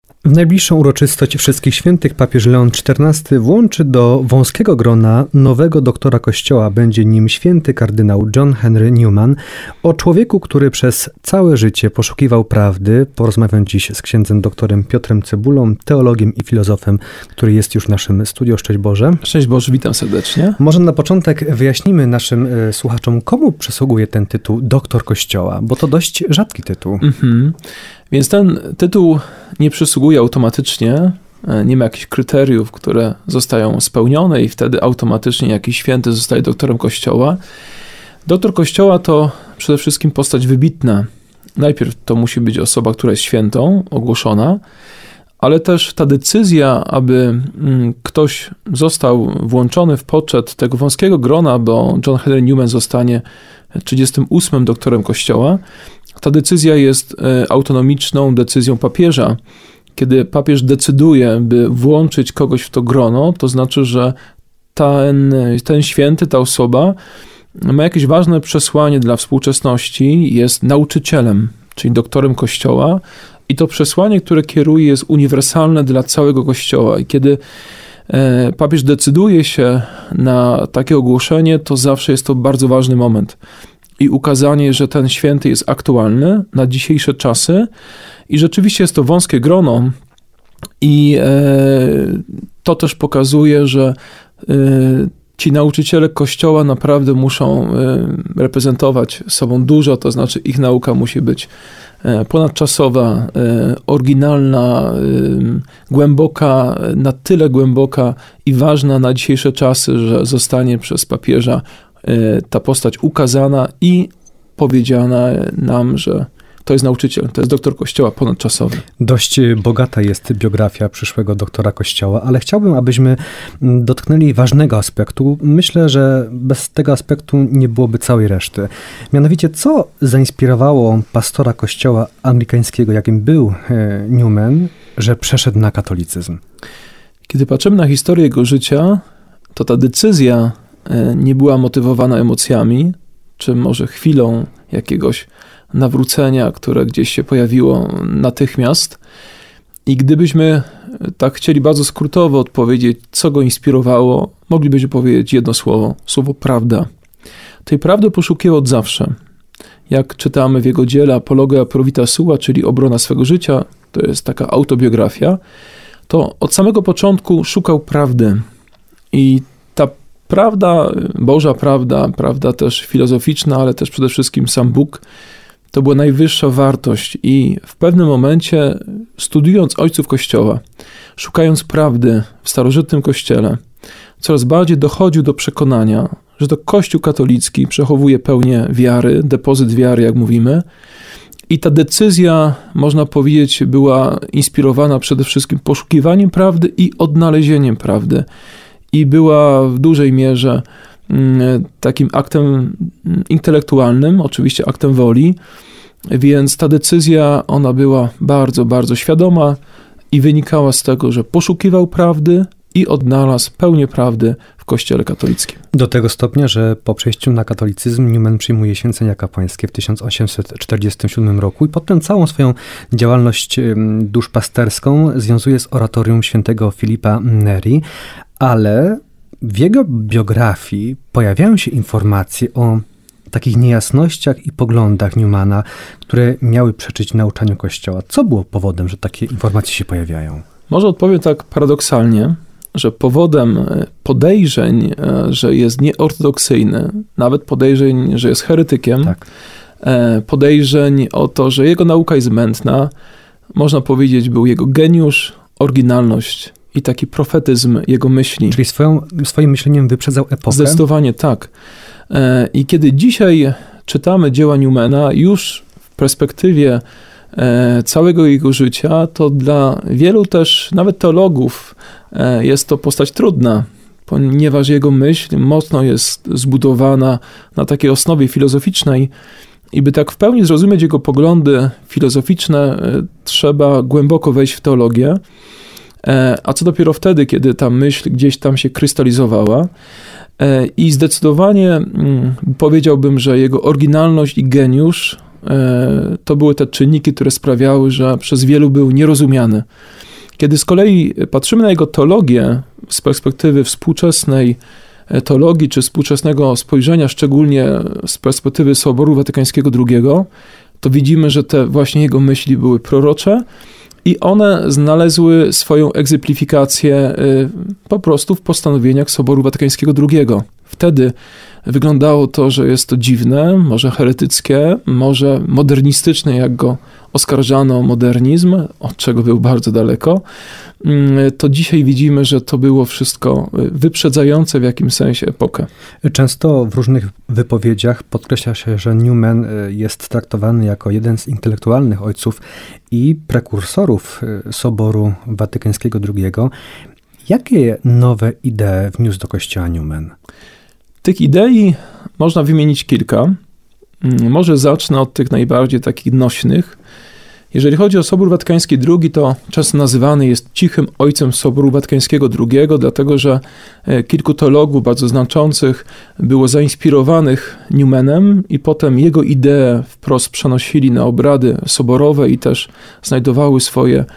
W najbliższą uroczystość Wszystkich Świętych papież Leon XIV włączy do wąskiego grona nowego doktora Kościoła. Będzie nim święty kardynał John Henry Newman. O człowieku, który przez całe życie poszukiwał prawdy, porozmawiam dziś z księdzem doktorem Piotrem Cebulą, teologiem i filozofem, który jest już w naszym studio. Szczęść Boże. Szczęść Boże, witam serdecznie. Może na początek wyjaśnimy naszym słuchaczom, komu przysługuje ten tytuł doktor Kościoła, bo to dość rzadki tytuł. Więc ten tytuł nie przysługuje automatycznie, nie ma jakichś kryteriów, które zostają spełnione i wtedy automatycznie jakiś święty zostaje doktorem Kościoła. Doktor Kościoła to przede wszystkim postać wybitna. Najpierw to musi być osoba, która jest świętą, ogłoszona, ale też ta decyzja, aby ktoś został włączony w poczet tego wąskiego grona, bo John Henry Newman zostanie 38. doktorem Kościoła, ta decyzja jest autonomiczną decyzją papieża. Kiedy papież decyduje, by włączyć kogoś w to grono, to znaczy, że ten święty, ta osoba ma jakieś ważne przesłanie dla współczesności, jest nauczycielem, czyli doktorem Kościoła i to przesłanie, które kieruje, jest uniwersalne dla całego Kościoła. I kiedy papież decyduje się na takie ogłoszenie, to zawsze jest to bardzo ważny moment. I ukazanie, że ten święty jest aktualny na dzisiejsze czasy i rzeczywiście jest to wąskie grono i to też pokazuje, że ci nauczyciele Kościoła naprawdę muszą reprezentować sobą dużo, to znaczy ich nauka musi być ponadczasowa, oryginalna, głęboka, na tyle głęboka i ważna na dzisiejsze czasy, że zostanie przez papieża ta postać ukazana i powiedziana nam, że to jest nauczyciel, to jest doktor Kościoła ponadczasowy. Dość bogata jest biografia przyszłego doktora Kościoła, ale chciałbym, abyśmy dotknęli ważnego aspektu. Myślę, że bez tego aspektu nie byłoby całej reszty. Mianowicie, co zainspirowało pastora Kościoła anglikańskiego, jakim był Newman, że przeszedł na katolicyzm? Kiedy patrzymy na historię jego życia, to ta decyzja nie była motywowana emocjami, czy może chwilą jakiegoś nawrócenia, które gdzieś się pojawiło natychmiast. I gdybyśmy tak chcieli bardzo skrótowo odpowiedzieć, co go inspirowało, moglibyśmy powiedzieć jedno słowo prawda. Tej prawdy poszukiwał od zawsze. Jak czytamy w jego dziele Apologia pro vita sua, czyli obrona swego życia, to jest taka autobiografia, to od samego początku szukał prawdy. I ta prawda, Boża prawda, prawda też filozoficzna, ale też przede wszystkim sam Bóg, to była najwyższa wartość i w pewnym momencie, studiując ojców Kościoła, szukając prawdy w starożytnym Kościele, coraz bardziej dochodził do przekonania, że to Kościół katolicki przechowuje pełnię wiary, depozyt wiary, jak mówimy, i ta decyzja, można powiedzieć, była inspirowana przede wszystkim poszukiwaniem prawdy i odnalezieniem prawdy. I była w dużej mierze takim aktem intelektualnym, oczywiście aktem woli, więc ta decyzja, ona była bardzo, bardzo świadoma i wynikała z tego, że poszukiwał prawdy i odnalazł pełnię prawdy w Kościele katolickim. Do tego stopnia, że po przejściu na katolicyzm Newman przyjmuje święcenia kapłańskie w 1847 roku i potem całą swoją działalność duszpasterską związuje z oratorium świętego Filipa Neri, ale w jego biografii pojawiają się informacje o takich niejasnościach i poglądach Newmana, które miały przeczyć nauczaniu Kościoła. Co było powodem, że takie informacje się pojawiają? Może odpowiem tak paradoksalnie, że powodem podejrzeń, że jest nieortodoksyjny, nawet podejrzeń, że jest heretykiem, tak, podejrzeń o to, że jego nauka jest mętna, można powiedzieć, był jego geniusz, oryginalność i taki profetyzm jego myśli. Czyli swoim myśleniem wyprzedzał epokę? Zdecydowanie tak. I kiedy dzisiaj czytamy dzieła Newmana, już w perspektywie całego jego życia, to dla wielu też, nawet teologów, jest to postać trudna, ponieważ jego myśl mocno jest zbudowana na takiej osnowie filozoficznej i by tak w pełni zrozumieć jego poglądy filozoficzne, trzeba głęboko wejść w teologię, a co dopiero wtedy, kiedy ta myśl gdzieś tam się krystalizowała. I zdecydowanie powiedziałbym, że jego oryginalność i geniusz to były te czynniki, które sprawiały, że przez wielu był nierozumiany. Kiedy z kolei patrzymy na jego teologię z perspektywy współczesnej teologii, czy współczesnego spojrzenia, szczególnie z perspektywy Soboru Watykańskiego II, to widzimy, że te właśnie jego myśli były prorocze i one znalazły swoją egzemplifikację po prostu w postanowieniach Soboru Watykańskiego II. Wtedy wyglądało to, że jest to dziwne, może heretyckie, może modernistyczne, jak go oskarżano o modernizm, od czego był bardzo daleko. To dzisiaj widzimy, że to było wszystko wyprzedzające w jakimś sensie epokę. Często w różnych wypowiedziach podkreśla się, że Newman jest traktowany jako jeden z intelektualnych ojców i prekursorów Soboru Watykańskiego II. Jakie nowe idee wniósł do Kościoła Newman? Tych idei można wymienić kilka. Może zacznę od tych najbardziej takich nośnych. Jeżeli chodzi o Sobór Watykański II, to często nazywany jest cichym ojcem Soboru Watykańskiego II, dlatego że kilku teologów bardzo znaczących było zainspirowanych Newmanem i potem jego idee wprost przenosili na obrady soborowe i też znajdowały swoje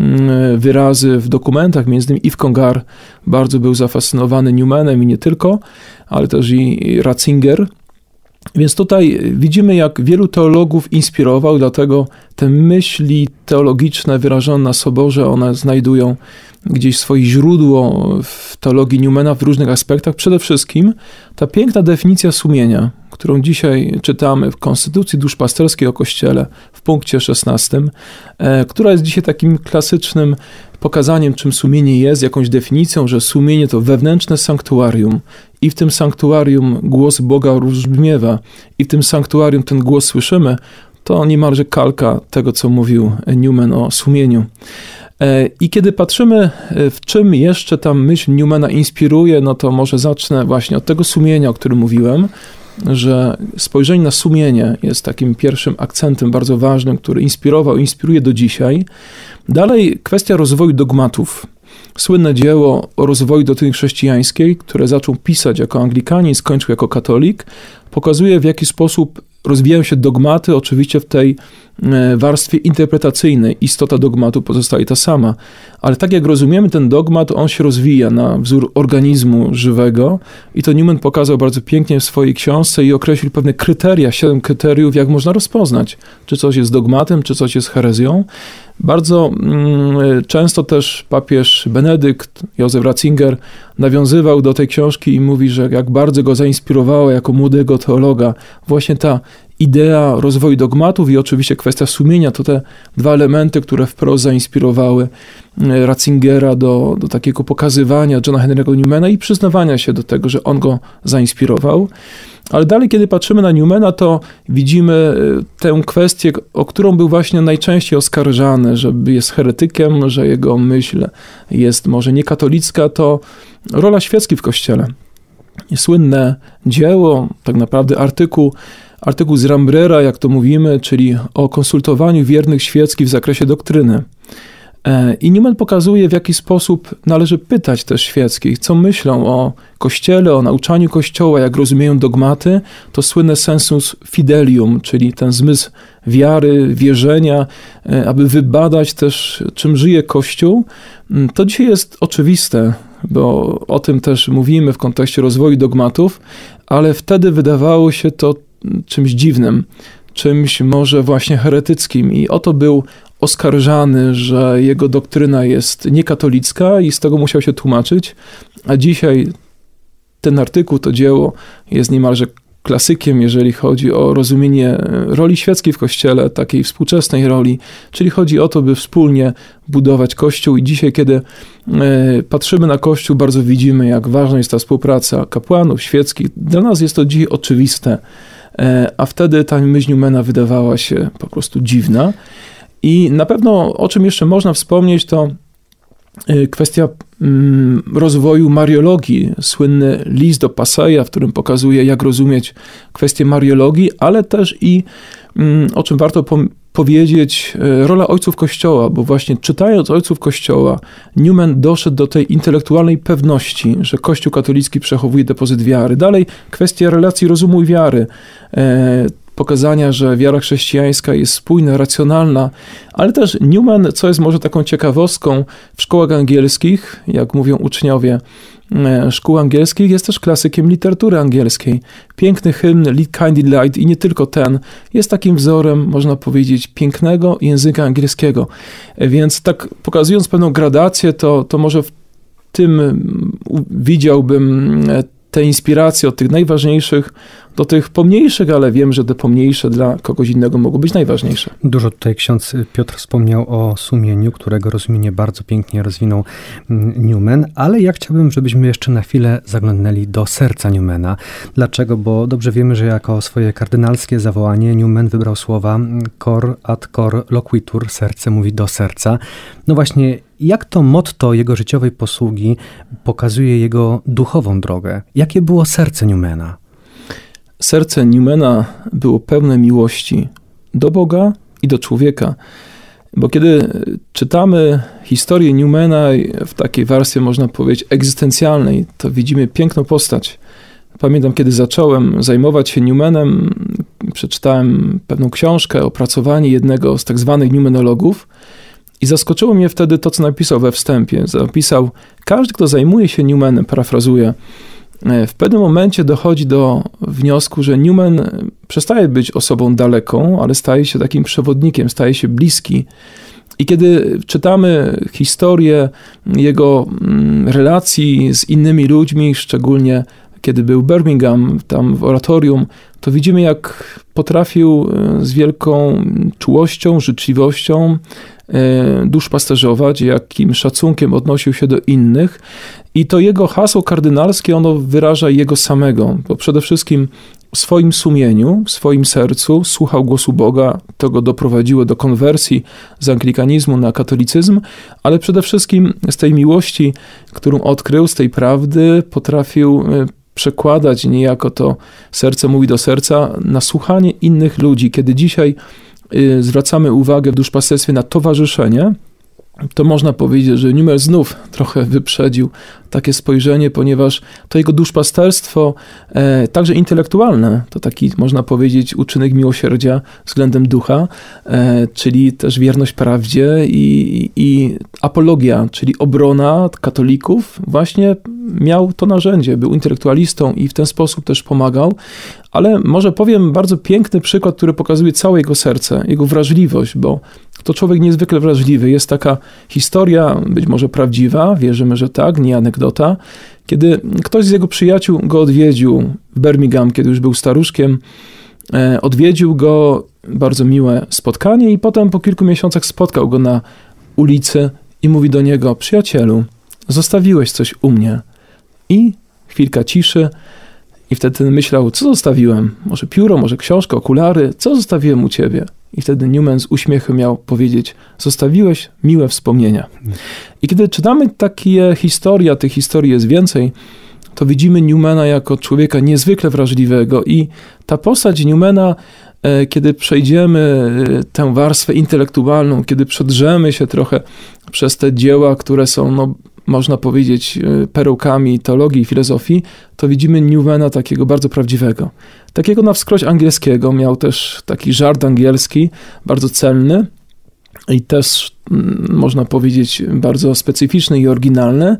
wyrazy w dokumentach. Między innymi Yves Congar bardzo był zafascynowany Newmanem i nie tylko, ale też i Ratzinger. Więc tutaj widzimy, jak wielu teologów inspirował, dlatego te myśli teologiczne wyrażone na Soborze, one znajdują gdzieś swoje źródło w teologii Newmana w różnych aspektach. Przede wszystkim ta piękna definicja sumienia, którą dzisiaj czytamy w Konstytucji Duszpasterskiej o Kościele w punkcie 16, która jest dzisiaj takim klasycznym pokazaniem, czym sumienie jest, jakąś definicją, że sumienie to wewnętrzne sanktuarium i w tym sanktuarium głos Boga rozbrzmiewa i w tym sanktuarium ten głos słyszymy, to niemalże kalka tego, co mówił Newman o sumieniu. I kiedy patrzymy, w czym jeszcze ta myśl Newmana inspiruje, no to może zacznę właśnie od tego sumienia, o którym mówiłem, że spojrzenie na sumienie jest takim pierwszym akcentem bardzo ważnym, który inspirował i inspiruje do dzisiaj. Dalej kwestia rozwoju dogmatów. Słynne dzieło o rozwoju doktryny chrześcijańskiej, które zaczął pisać jako Anglikanin, skończył jako katolik, pokazuje, w jaki sposób rozwijają się dogmaty, oczywiście w tej warstwie interpretacyjnej. Istota dogmatu pozostaje ta sama, ale tak jak rozumiemy ten dogmat, on się rozwija na wzór organizmu żywego i to Newman pokazał bardzo pięknie w swojej książce i określił pewne kryteria, 7 kryteriów, jak można rozpoznać, czy coś jest dogmatem, czy coś jest herezją. Bardzo często też papież Benedykt, Józef Ratzinger nawiązywał do tej książki i mówi, że jak bardzo go zainspirowała jako młodego teologa właśnie ta idea rozwoju dogmatów i oczywiście kwestia sumienia, to te dwa elementy, które wprost zainspirowały Ratzingera do takiego pokazywania Johna Henry'ego Newmana i przyznawania się do tego, że on go zainspirował. Ale dalej, kiedy patrzymy na Newmana, to widzimy tę kwestię, o którą był właśnie najczęściej oskarżany, że jest heretykiem, że jego myśl jest może niekatolicka, to rola świeckiej w Kościele. Słynne dzieło, tak naprawdę artykuł z Rambrera, jak to mówimy, czyli o konsultowaniu wiernych świeckich w zakresie doktryny. I Newman pokazuje, w jaki sposób należy pytać też świeckich, co myślą o Kościele, o nauczaniu Kościoła, jak rozumieją dogmaty, to słynne sensus fidelium, czyli ten zmysł wiary, wierzenia, aby wybadać też, czym żyje Kościół. To dzisiaj jest oczywiste, bo o tym też mówimy w kontekście rozwoju dogmatów, ale wtedy wydawało się to czymś dziwnym, czymś może właśnie heretyckim i oto był oskarżany, że jego doktryna jest niekatolicka i z tego musiał się tłumaczyć, a dzisiaj ten artykuł, to dzieło jest niemalże klasykiem, jeżeli chodzi o rozumienie roli świeckiej w Kościele, takiej współczesnej roli, czyli chodzi o to, by wspólnie budować Kościół i dzisiaj, kiedy patrzymy na Kościół, bardzo widzimy, jak ważna jest ta współpraca kapłanów świeckich. Dla nas jest to dzisiaj oczywiste, a wtedy ta myśl Newmana wydawała się po prostu dziwna. I na pewno, o czym jeszcze można wspomnieć, to kwestia rozwoju mariologii. Słynny list do Passeja, w którym pokazuje, jak rozumieć kwestię mariologii, ale też i, o czym warto powiedzieć, rola ojców Kościoła, bo właśnie czytając ojców Kościoła, Newman doszedł do tej intelektualnej pewności, że Kościół katolicki przechowuje depozyt wiary. Dalej kwestia relacji rozumu i wiary. pokazania, że wiara chrześcijańska jest spójna, racjonalna, ale też Newman, co jest może taką ciekawostką, w szkołach angielskich, jak mówią uczniowie szkół angielskich, jest też klasykiem literatury angielskiej. Piękny hymn Kindly Light i nie tylko ten, jest takim wzorem, można powiedzieć, pięknego języka angielskiego. Więc tak pokazując pewną gradację, to może w tym widziałbym te inspiracje od tych najważniejszych do tych pomniejszych, ale wiem, że te pomniejsze dla kogoś innego mogą być najważniejsze. Dużo tutaj ksiądz Piotr wspomniał o sumieniu, którego rozumienie bardzo pięknie rozwinął Newman, ale ja chciałbym, żebyśmy jeszcze na chwilę zaglądnęli do serca Newmana. Dlaczego? Bo dobrze wiemy, że jako swoje kardynalskie zawołanie Newman wybrał słowa cor ad cor loquitur, serce mówi do serca. No właśnie, jak to motto jego życiowej posługi pokazuje jego duchową drogę? Jakie było serce Newmana? Serce Newmana było pełne miłości do Boga i do człowieka. Bo kiedy czytamy historię Newmana w takiej warstwie, można powiedzieć, egzystencjalnej, to widzimy piękną postać. Pamiętam, kiedy zacząłem zajmować się Newmanem, przeczytałem pewną książkę, opracowanie jednego z tak zwanych newmanologów i zaskoczyło mnie wtedy to, co napisał we wstępie. Zapisał, każdy, kto zajmuje się Newmanem, parafrazuję, w pewnym momencie dochodzi do wniosku, że Newman przestaje być osobą daleką, ale staje się takim przewodnikiem, staje się bliski. I kiedy czytamy historię jego relacji z innymi ludźmi, szczególnie kiedy był w Birmingham, tam w oratorium, to widzimy, jak potrafił z wielką czułością, życzliwością duszpasterzować, jakim szacunkiem odnosił się do innych. I to jego hasło kardynalskie, ono wyraża jego samego, bo przede wszystkim w swoim sumieniu, w swoim sercu słuchał głosu Boga, to go doprowadziło do konwersji z anglikanizmu na katolicyzm, ale przede wszystkim z tej miłości, którą odkrył, z tej prawdy potrafił przekładać niejako to serce mówi do serca na słuchanie innych ludzi. Kiedy dzisiaj zwracamy uwagę w duszpasterstwie na towarzyszenie, to można powiedzieć, że Newman znów trochę wyprzedził takie spojrzenie, ponieważ to jego duszpasterstwo, także intelektualne, to taki, można powiedzieć, uczynek miłosierdzia względem ducha, czyli też wierność prawdzie i apologia, czyli obrona katolików, właśnie miał to narzędzie, był intelektualistą i w ten sposób też pomagał, ale może powiem bardzo piękny przykład, który pokazuje całe jego serce, jego wrażliwość, bo to człowiek niezwykle wrażliwy. Jest taka historia, być może prawdziwa, wierzymy, że tak, nie anegdota, kiedy ktoś z jego przyjaciół go odwiedził w Birmingham, kiedy już był staruszkiem, odwiedził go, bardzo miłe spotkanie i potem po kilku miesiącach spotkał go na ulicy i mówi do niego, przyjacielu, zostawiłeś coś u mnie. I chwilka ciszy i wtedy myślał, co zostawiłem? Może pióro, może książkę, okulary, co zostawiłem u ciebie? I wtedy Newman z uśmiechem miał powiedzieć, zostawiłeś miłe wspomnienia. I kiedy czytamy takie historie, a tych historii jest więcej, to widzimy Newmana jako człowieka niezwykle wrażliwego i ta postać Newmana, kiedy przejdziemy tę warstwę intelektualną, kiedy przedrzemy się trochę przez te dzieła, które są, można powiedzieć, perełkami teologii i filozofii, to widzimy Newmana takiego bardzo prawdziwego. Takiego na wskroś angielskiego, miał też taki żart angielski, bardzo celny i też, można powiedzieć, bardzo specyficzny i oryginalny,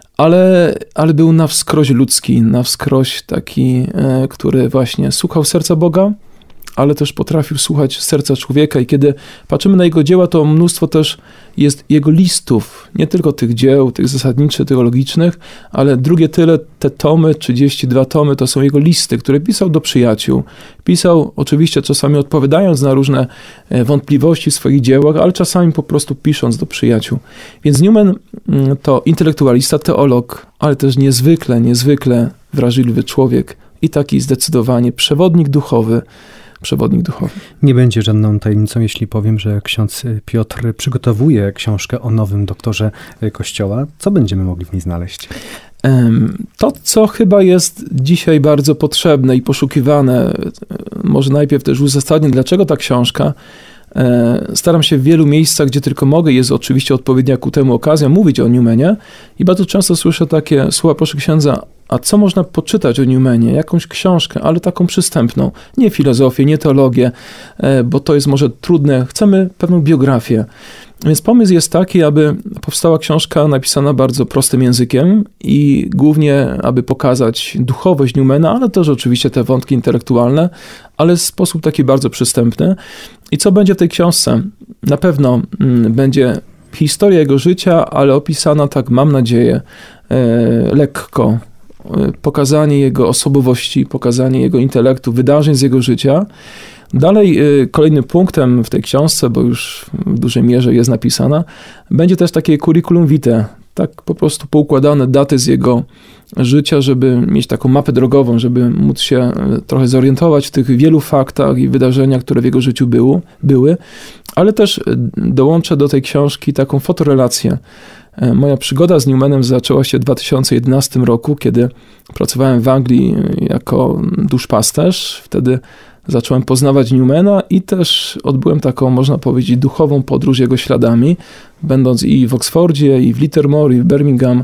ale był na wskroś ludzki, na wskroś taki, który właśnie słuchał serca Boga, ale też potrafił słuchać serca człowieka i kiedy patrzymy na jego dzieła, to mnóstwo też jest jego listów, nie tylko tych dzieł, tych zasadniczych, teologicznych, ale drugie tyle, te tomy, 32 tomy, to są jego listy, które pisał do przyjaciół. Pisał oczywiście czasami odpowiadając na różne wątpliwości w swoich dziełach, ale czasami po prostu pisząc do przyjaciół. Więc Newman to intelektualista, teolog, ale też niezwykle wrażliwy człowiek i taki zdecydowanie przewodnik duchowy. Nie będzie żadną tajemnicą, jeśli powiem, że ksiądz Piotr przygotowuje książkę o nowym doktorze Kościoła. Co będziemy mogli w niej znaleźć? To, co chyba jest dzisiaj bardzo potrzebne i poszukiwane, może najpierw też uzasadnię, dlaczego ta książka. Staram się w wielu miejscach, gdzie tylko mogę, jest oczywiście odpowiednia ku temu okazja, mówić o Newmanie i bardzo często słyszę takie słowa, proszę księdza, a co można poczytać o Newmanie? Jakąś książkę, ale taką przystępną. Nie filozofię, nie teologię, bo to jest może trudne. Chcemy pewną biografię. Więc pomysł jest taki, aby powstała książka napisana bardzo prostym językiem i głównie, aby pokazać duchowość Newmana, ale też oczywiście te wątki intelektualne, ale w sposób taki bardzo przystępny. I co będzie w tej książce? Na pewno będzie historia jego życia, ale opisana tak, mam nadzieję, lekko. Pokazanie jego osobowości, pokazanie jego intelektu, wydarzeń z jego życia. Dalej kolejnym punktem w tej książce, bo już w dużej mierze jest napisana, będzie też takie curriculum vitae, tak po prostu poukładane daty z jego życia, żeby mieć taką mapę drogową, żeby móc się trochę zorientować w tych wielu faktach i wydarzeniach, które w jego życiu były, ale też dołączę do tej książki taką fotorelację. Moja przygoda z Newmanem zaczęła się w 2011 roku, kiedy pracowałem w Anglii jako duszpasterz. Wtedy zacząłem poznawać Newmana i też odbyłem taką, można powiedzieć, duchową podróż jego śladami, będąc i w Oksfordzie, i w Littlemore, i w Birmingham,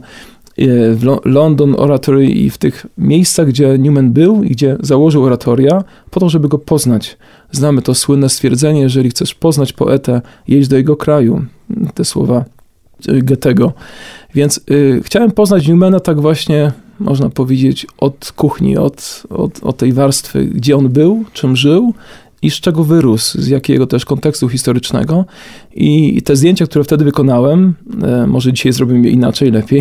w London Oratory i w tych miejscach, gdzie Newman był i gdzie założył oratoria, po to, żeby go poznać. Znamy to słynne stwierdzenie, jeżeli chcesz poznać poetę, jedź do jego kraju. Te słowa Goethego. Więc chciałem poznać Newmana tak właśnie, można powiedzieć, od kuchni, od tej warstwy, gdzie on był, czym żył i z czego wyrósł, z jakiego też kontekstu historycznego. I te zdjęcia, które wtedy wykonałem, może dzisiaj zrobimy je inaczej, lepiej,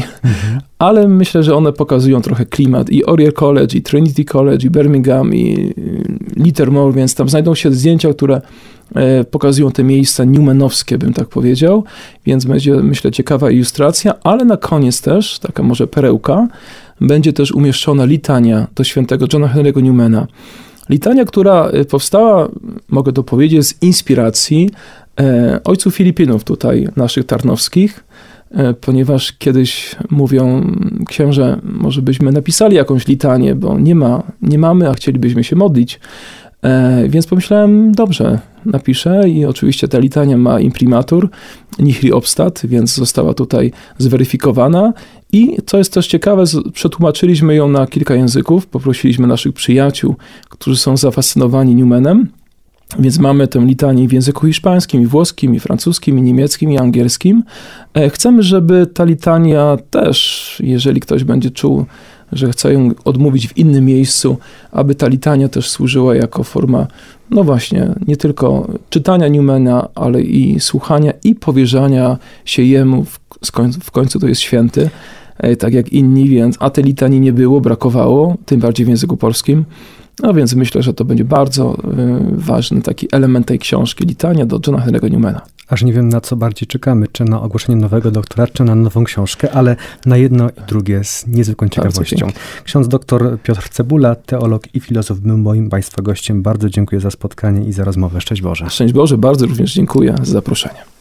ale myślę, że one pokazują trochę klimat i Oriel College, i Trinity College, i Birmingham, i Littlemore, więc tam znajdą się zdjęcia, które pokazują te miejsca newmanowskie, bym tak powiedział, więc będzie, myślę, ciekawa ilustracja, ale na koniec też, taka może perełka, będzie też umieszczona litania do świętego Johna Henry'ego Newmana. Litania, która powstała, mogę to powiedzieć, z inspiracji ojców Filipinów tutaj, naszych tarnowskich, ponieważ kiedyś mówią, księże, może byśmy napisali jakąś litanię, bo nie mamy, a chcielibyśmy się modlić. Więc pomyślałem, dobrze, napiszę i oczywiście ta litania ma imprimatur, nihil obstat, więc została tutaj zweryfikowana i co jest też ciekawe, przetłumaczyliśmy ją na kilka języków, poprosiliśmy naszych przyjaciół, którzy są zafascynowani Newmanem, więc mamy tę litanię w języku hiszpańskim, i włoskim, i francuskim, i niemieckim, i angielskim. Chcemy, żeby ta litania też, jeżeli ktoś będzie czuł, że chce ją odmówić w innym miejscu, aby ta litania też służyła jako forma, no właśnie, nie tylko czytania Newmana, ale i słuchania i powierzania się jemu, w końcu to jest święty, tak jak inni, więc a tej litanii nie było, brakowało, tym bardziej w języku polskim. No więc myślę, że to będzie bardzo ważny taki element tej książki, litania do Johna Henry'ego Newmana. Aż nie wiem, na co bardziej czekamy, czy na ogłoszenie nowego doktora, czy na nową książkę, ale na jedno i drugie z niezwykłą ciekawością. Ksiądz dr Piotr Cebula, teolog i filozof, był moim Państwa gościem. Bardzo dziękuję za spotkanie i za rozmowę. Szczęść Boże. Szczęść Boże, bardzo również dziękuję za zaproszenie.